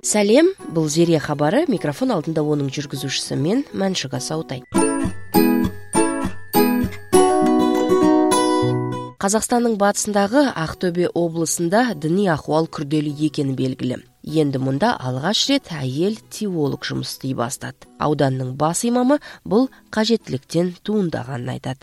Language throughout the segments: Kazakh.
Сәлем, бұл Зере хабары, микрофон алдында оның жүргізушісі мен, Мәншүк Асаутай. Қазақстанның батысындағы Ақтөбе облысында діни ахуал күрделі екені белгілі. Енді мұнда алғаш рет әйел теолог жұмыс істей бастады. Ауданның бас имамы бұл қажеттіліктен туындағанын айтады.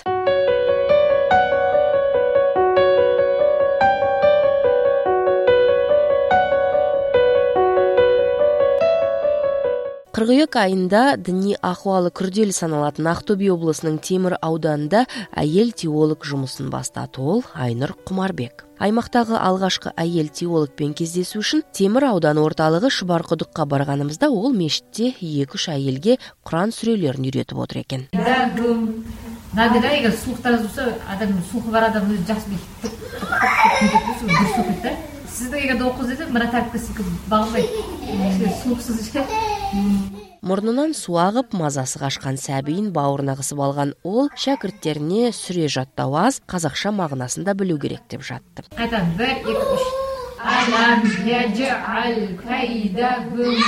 Қырғүйек айында діни ахуалы күрделі саналатын Ақтөбе облысының Темір ауданында әйел теолог жұмысын бастады. Ол Айнұр Құмарбек. Аймақтағы алғашқы әйел теологпен кездесу үшін Темір ауданы орталығы Шұбарқұдыққа барғанымызда ол мешітте 2-3 әйелге Құран сүрелерін үйретіп отыр екен. Надыда егер слухтарыңыз болса, адамның слухы бар адам өзі жақсы біледі. Сізді егер оқыз деді, мына тәріпке секілді бағылмайды. Слухсыз Мұрнынан су ағып, мазасы қашқан сәбиін бауырына қысып алған ол шәкірттеріне сүре жаттау аз, қазақша мағынасын да білу керек деп жатты. Қайтан 1, 2, 3. Алам яджал кайдахум.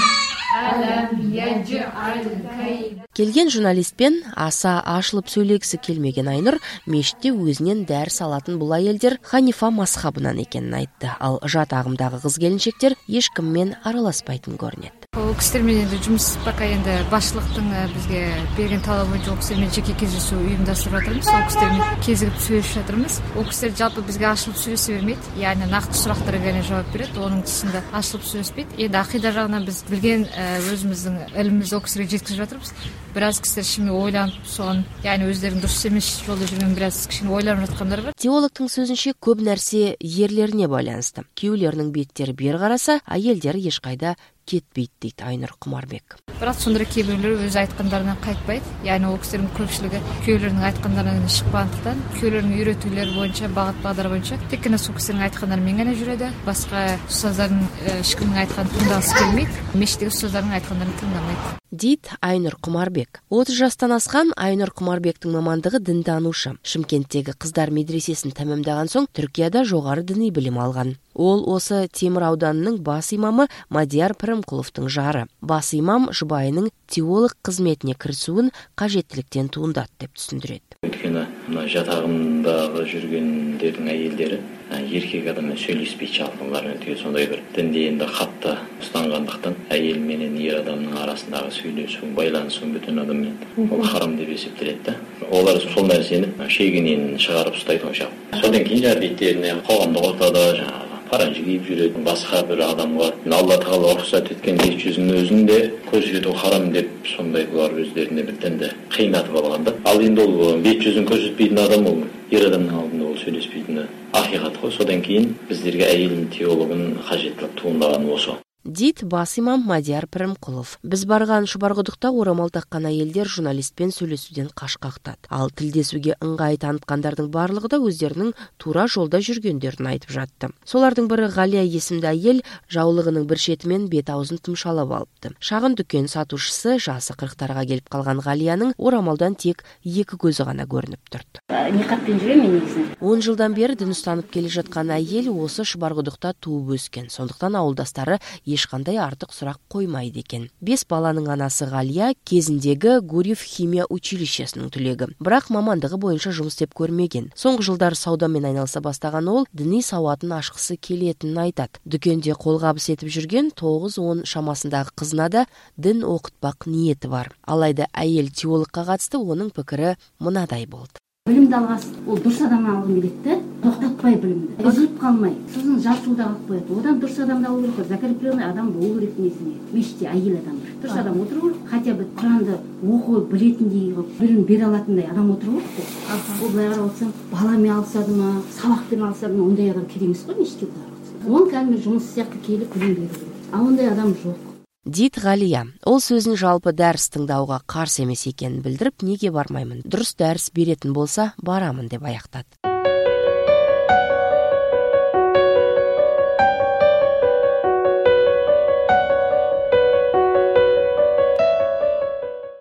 Келген журналистпен аса ашылып сөйлегісі келмеген Айнұр мешітте өзінен дәріс алатын бұл әйелдер Ханифа мазхабынан екенін айтты. Ал жат ағымдағы қыз-келіншектер ешкіммен араласпайтын көрінеді. Ол кісілермен енді жұмыс пока енді басшылықтың бізге берген талабы бойынша ол кісілермен жеке кездесу ұйымдастырып жатырмыз. Ол кісілермен кезігіп сөйлесіп жатырмыз. Ол кісілер жалпы бізге ашылып сөйлесе бермейді. Яғни нақты сұрақтарға ғана жауап береді. Оның тұсында ашылып сөйлеспейді. Енді ақида жағынан біз білген өзіміздің ілімімізді ол кісілерге жеткізіп жатырмыз. Біраз кісілер шынымен ойланып, соған, яғни өздерінің дұрыс емес жолда жүрген біраз кішкене ойланып жатқандар бар. Теологтың сөзінше көп нәрсе ерлеріне байланысты. Күйеулерінің беттері бері қараса, әйелдері ешқайда кетпейді дейді Айнұр Құмарбек. Бірақ сонда кейбіреулер өз айтқандарынан қайтпайды. Яғни ол кісілердің көпшілігі күйеулерінің айтқандарынан шықпағандықтан, күйеулерінің үйретулері бойынша, бағыт-бағдар бойынша тек қана сол кісілердің айтқандарымен ғана жүреді. Басқа ұстаздардың ешкімнің айтқанын тыңдағысы келмейді. Мешіттегі ұстаздардың айтқандарын тыңдамайды. Дейді Айнұр Құмарбек. 30 жастан асқан Айнұр Құмарбектің мамандығы дінтанушы. Шымкенттегі қыздар медресесін тәмамдаған соң Түркияда жоғары діни білім алған. Ол осы Темір ауданының бас имамы Мадияр Пірімқұловтың жары. Бас имам жұбайының теолог қызметіне кірісуін қажеттіліктен туындады деп түсіндіреді. Өйткені жат ағымдағы жүргендердің әйелдері еркек адаммен сөйлеспейді жалпы, олар сондай бір дінде енді қатты ұстанғандықтан әйел менен ер адамның арасындағы сөйлесу, байланысу бүтін адаммен ол харам деп есептеледі. Олар сол нәрсені шегінен шығарып ұстайды онша. Содан кейін беттеріне қоғамдық ортада паранжы киіп жүреді, басқа бір адамға Алла тағала рұқсат еткен бет жүзінің өзінде көрсету харам деп сондай бұлар өздеріне бір дінді қиындатып алғанда. Ал енді ол бет жүзін көрсетпейтін адам, ол ер адамның алдында ол сөйлеспейтіні ақиқат қой. Содан кейін біздерге әйел теологын қажеттілік туындағаны осы. Дейді бас имам Мадияр Пірімқұлов. Біз барған Шұбарқұдықта орамал таққан әйелдер журналистпен сөйлесуден қашқақтады. Ал тілдесуге ыңғай танытқандардың барлығы да өздерінің тура жолда жүргендерін айтып жатты. Солардың бірі Ғалия есімді әйел жаулығының бір шетімен бет-аузын тұмшалап алыпты. Шағын дүкен сатушысы жасы 40-тарға келіп қалған Ғалияның орамалдан тек 2 көзі ғана көрініп тұрды. Ниқаппен жүремін негізінде. 10 жылдан бері дін ұстанып келе жатқан әйел осы Шұбарқұдықта туып өскен. Сондықтан ауылдастары ешқандай артық сұрақ қоймайды екен. 5 баланың анасы Ғалия кезіндегі Гурьев химия училищесінің түлегі. Бірақ мамандығы бойынша жұмыс істеп көрмеген. Соңғы жылдар саудамен айналыса бастаған ол діни сауатын ашқысы келетінін айтады. Дүкенде қолғабыс етіп жүрген 9-10 шамасындағы қызына да дін оқытпақ ниеті бар. Алайда әйел теологқа қатысты оның пікірі мынадай болды. Білімді алғасы, ол дұрыс адамнан алғым келеді, тоқтатпай білімді. Үзіліп қалмай, сосын жарсуда алып қояды. Одан дұрыс адамды алу керек, закрепленный адам болу керек несіне. Мешітте әйел адам. Дұрыс адам отыру керек, хотя бы Құранды оқу білетіндей білім бере алатындай адам отыру керек. Ол былай қарап отырсаң, баламен алысады ма, сабақпен алысады ма, ондай адам керек емес қой мешітке барып. Ол кәдімгі жұмыс сияқты келіп білім беру керек. А ондай адам жоқ. Дейді Ғалия. Ол сөзін жалпы дәріс тыңдауға қарсы емес екенін білдіріп, неге бармаймын? Дұрыс дәріс беретін болса, барамын деп аяқтады.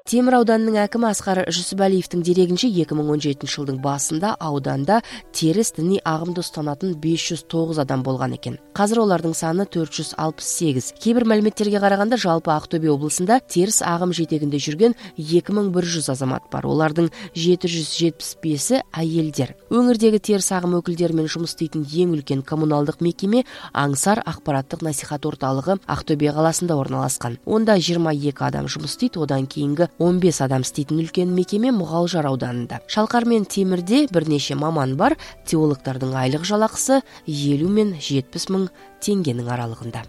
Темір ауданының әкімі Асқар Жүсіпәлиевтің дерегінше 2017 жылдың басында ауданда теріс діни ағымды ұстанатын 509 адам болған екен. Қазір олардың саны 468. Кейбір мәліметтерге қарағанда жалпы Ақтөбе облысында теріс ағым жетегінде жүрген 2100 азамат бар. Олардың 775-і әйелдер. Өңірдегі теріс ағым өкілдерімен жұмыс істейтін ең үлкен коммуналдық мекеме Аңсар ақпараттық насихат орталығы Ақтөбе қаласында орналасқан. Онда 22 адам жұмыс істейді, одан кейінгі 15 адам істейтін үлкен мекеме Мұғалжар ауданында. Шалқар мен Темірде бірнеше маман бар. Теологтардың айлық жалақысы 50 мен 70 мың теңгенің аралығында.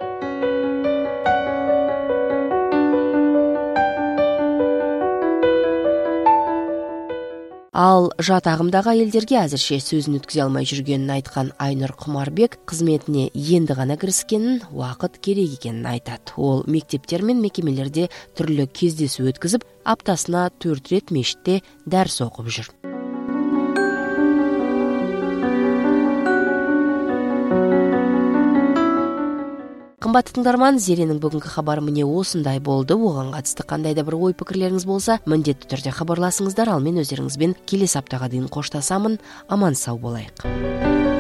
Ал жат ағымдағы әйелдерге әзірше сөзін өткізе алмай жүргенін айтқан Айнұр Құмарбек қызметіне енді ғана кіріскенін, уақыт керек екенін айтады. Ол мектептер мен мекемелерде түрлі кездесу өткізіп, аптасына 4 рет мешітте дәріс оқып жүр. Қымбатты тыңдарман, Зеренің бүгінгі хабары міне осындай болды. Оған қатысты қандай да бір ой пікірлеріңіз болса, міндетті түрде хабарласыңыздар. Ал мен өздеріңізбен келесі аптаға дейін қоштасамын. Аман сау болайық.